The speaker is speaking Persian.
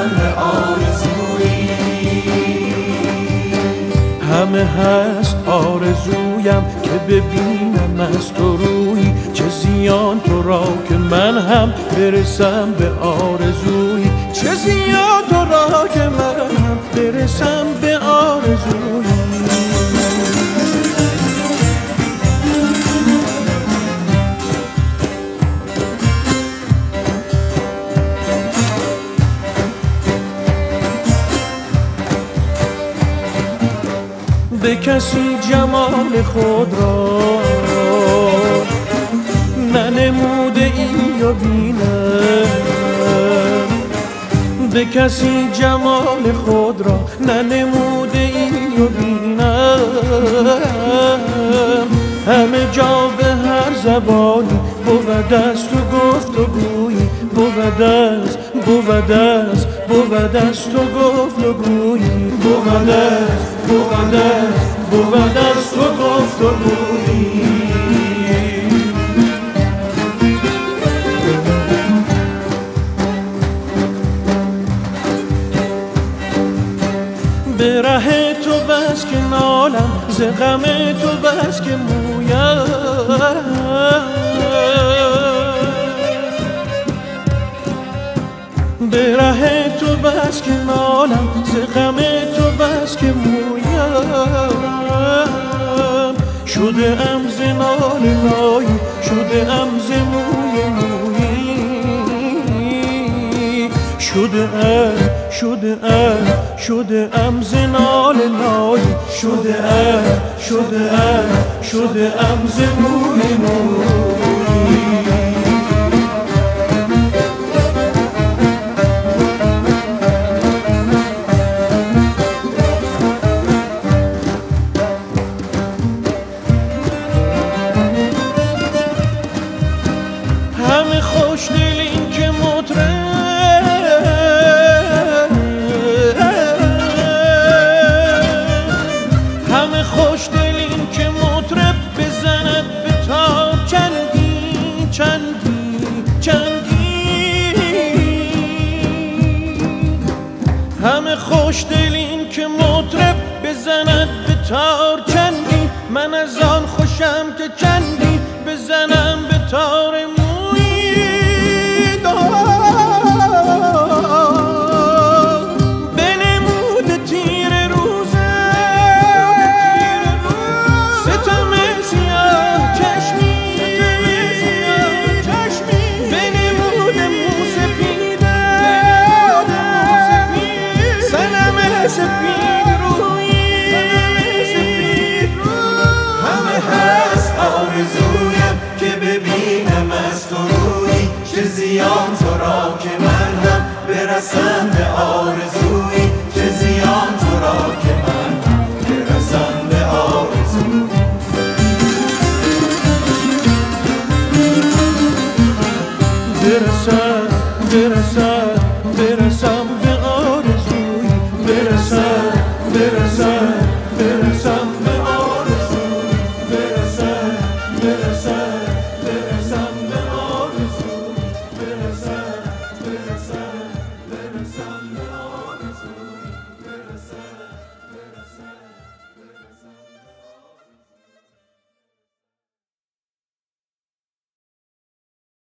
برسم به آرزویی. همه هست آرزویم که ببینم از تو روی، چه زیان تو را که من هم برسم به آرزویی، چه زیان تو را که من هم برسم به آرزویی. به کسی جمال خود را ننموده ای و بینم، به کسی جمال خود را ننموده ای و بینم. همه جا به هر زبانی بود است و گفت و گویی، بود است تو گفت و گویی، بود است تو گفت و گویی. به ره تو بس که نالم، ز غم تو بس که مویم. به ره تو بس که نالم، ز غم تو بس که مویم. شده ام ز نال نایی، شده ام ز موی مویی، شده ام ز نال نایی، شده ام ز موی مویی. همه خوشدلین که مطرب بزند به تار چنگی. همه خوشدلین که مطرب بزند به تار چنگی، من از آن خوشم که چندی بزنم به تار مویی. بنموده تیر روزه ستم سیاه چشمی، بنموده موسفیده صنم سپید رویی. همه هست آرزویم که ببینم از تو روی، چه زیان تو را که من هم برسم به آرزویی، چه زیان تو را که من هم برسم به آرزویی. برسم به آرزویی، برسم